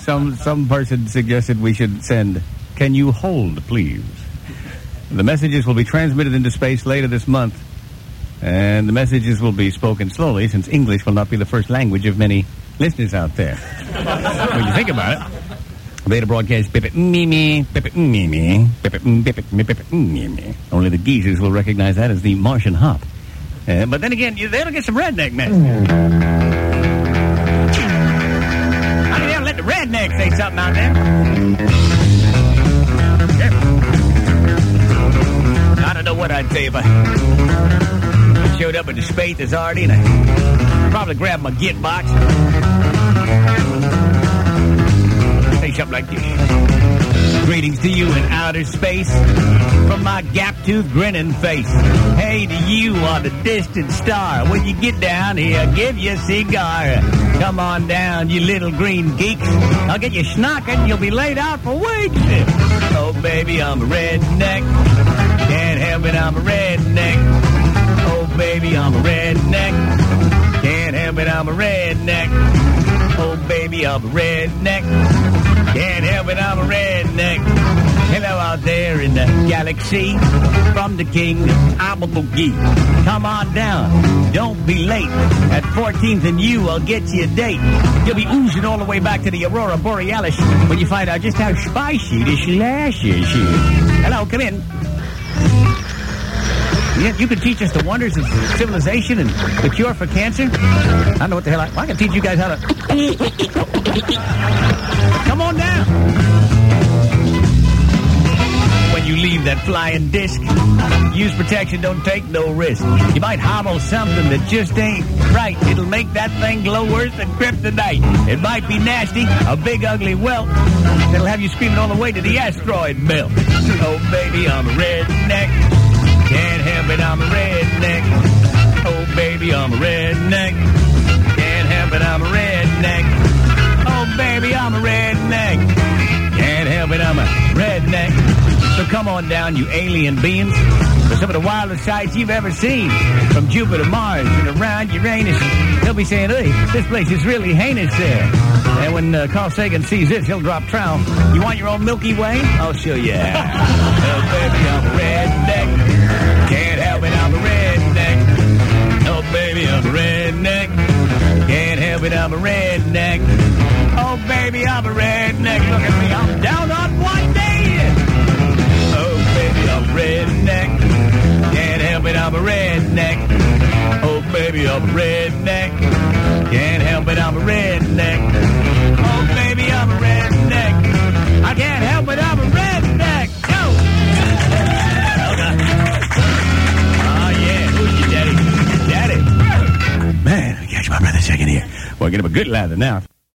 Some person suggested we should send, "Can you hold, please?" The messages will be transmitted into space later this month, and the messages will be spoken slowly, since English will not be the first language of many listeners out there. When you think about it, Beta broadcast, bip it, me, bip it, me, bip it, me. Only the geezers will recognize that as the Martian hop. But then again, they'll get some redneck messages. How do you ever let the redneck say something out there? I don't know what I'd say if I showed up at the Space Authority and I probably grabbed my Git box. Say something like this. Greetings to you in outer space from my gap-toothed grinning face. Hey to you on the distant star. When you get down here, give you a cigar. Come on down, you little green geeks. I'll get you schnocking, you'll be laid out for weeks. Oh, baby, I'm a redneck. Can't help it, I'm a redneck. Oh, baby, I'm a redneck. Can't help it, I'm a redneck. Oh, baby, I'm a redneck. Can't help it, I'm a redneck. Hello out there in the galaxy. From the king, I'm a boogie. Come on down, don't be late. At 14th and U, I'll get you a date. You'll be oozing all the way back to the Aurora Borealis when you find out just how spicy this lash is. Hello, come in. You can teach us the wonders of civilization and the cure for cancer. I don't know what the hell I can teach you guys how to... Come on down. When you leave that flying disc, use protection, don't take no risk. You might hobble something that just ain't right. It'll make that thing glow worse than kryptonite. It might be nasty, a big ugly welt that'll have you screaming all the way to the asteroid belt. Oh, baby, I'm a redneck. Can't help it, I'm a redneck. Oh, baby, I'm a redneck. Can't help it, I'm a redneck. Oh, baby, I'm a redneck. Can't help it, I'm a redneck. So come on down, you alien beings, for some of the wildest sights you've ever seen. From Jupiter, Mars, and around Uranus. They'll be saying, hey, this place is really heinous there. And when Carl Sagan sees this, he'll drop trowel. You want your own Milky Way? I'll show you. Oh, baby, I'm a redneck. Can't help it, I'm a redneck. Oh, baby, I'm a redneck. Can't help it, I'm a redneck. Oh, baby, I'm a redneck. Look at me, I'm down on one knee. Oh, baby, I'm a redneck. Can't help it, I'm a redneck. Oh, baby, I'm a redneck. Can't help it, I'm a redneck. Oh, baby, I'm a redneck. I can't help it, I'm a redneck. Go! Daddy. Man, let me catch my breath a second here. Well, get him a good lather now.